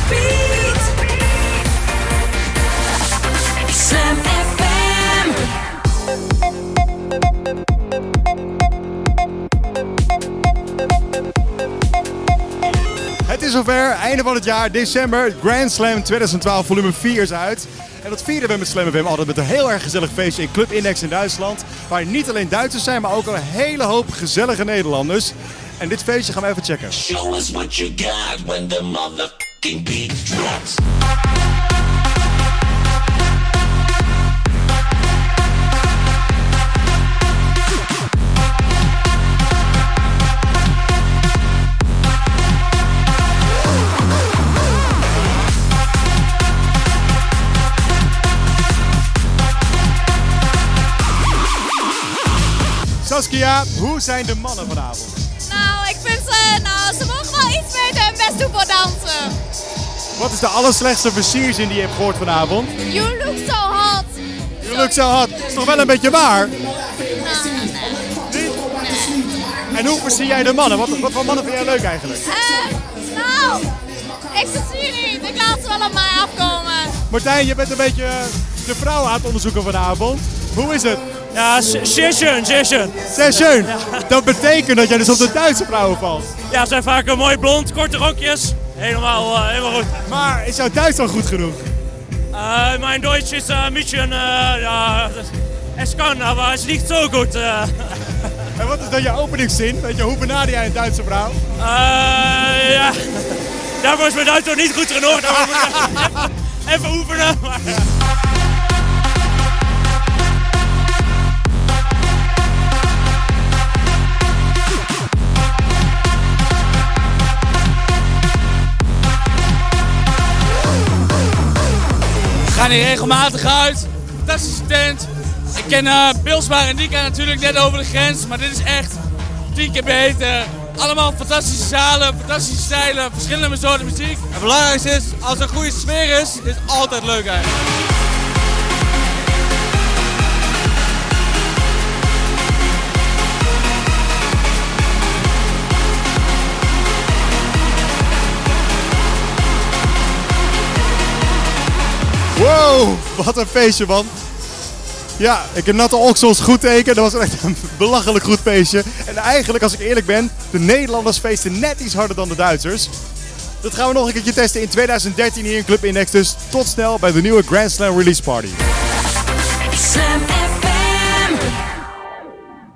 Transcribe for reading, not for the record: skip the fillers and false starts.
beat. Slam FM. Het is zover, einde van het jaar, december. Grand Slam 2012 volume 4 is uit. En dat vieren we met Slam FM altijd met een heel erg gezellig feestje in Club Index in Duitsland. Waar niet alleen Duitsers zijn, maar ook een hele hoop gezellige Nederlanders. En dit feestje gaan we even checken. Show us what you got when the motherfucking beat drops. Saskia, hoe zijn de mannen vanavond? Nou, ik vind ze mogen wel iets beter hun best doen voor dansen. Wat is de allerslechtste versierzin die je hebt gehoord vanavond? You look so hot. Je lukt zo hard. Dat is toch wel een beetje waar? Nee. En hoe versier jij de mannen? Wat voor mannen vind jij leuk eigenlijk? Nou, ik zie niet. Ik laat ze wel op mij afkomen. Martijn, je bent een beetje de vrouwen aan het onderzoeken vanavond. Hoe is het? Ja, zeer schön, zeer schön. Sehr schön. Dat betekent dat jij dus op de Duitse vrouwen valt. Ja, ze zijn vaak mooi blond, korte rokjes. Helemaal goed. Maar is jouw Duits dan goed genoeg? Mijn Duits is een beetje, ja, es kan, maar het is niet zo goed. En wat is dan je openingszin? Weet je, hoe benader jij een Duitse vrouw? Ja, daarvoor is mijn Duits nog niet goed genoeg. Daarvoor moet ik even oefenen. Maar, We gaan hier regelmatig uit. Fantastische tent. Ik ken Pilsbaar en Nika natuurlijk net over de grens. Maar dit is echt 10 keer beter. Allemaal fantastische zalen, fantastische stijlen, verschillende soorten muziek. Het belangrijkste is, als er een goede sfeer is, is het altijd leuk eigenlijk. Wow, wat een feestje man. Ja, ik heb natte oksels goed teken. Dat was echt een belachelijk goed feestje. En eigenlijk, als ik eerlijk ben, de Nederlanders feesten net iets harder dan de Duitsers. Dat gaan we nog een keertje testen in 2013 hier in Club Index. Dus tot snel bij de nieuwe Grand Slam Release Party. Slam FM.